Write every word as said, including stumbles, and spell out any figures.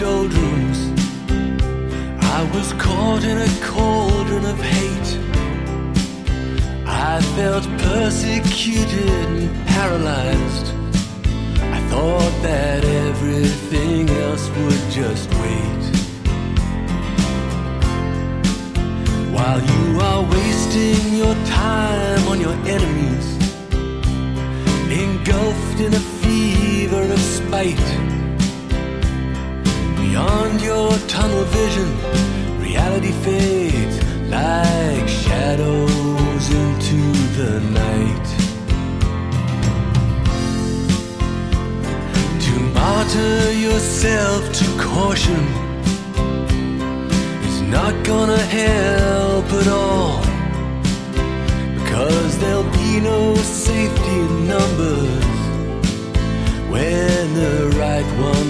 doldrums. I was caught in a cauldron of hate. I felt persecuted and paralyzed. I thought that everything else would just wait. While you are wasting your time on your enemies, engulfed in a fever of spite, beyond your tunnel vision, reality fades like shadows into the night. To martyr yourself to caution is not gonna help at all, because there'll be no safety in numbers when the right one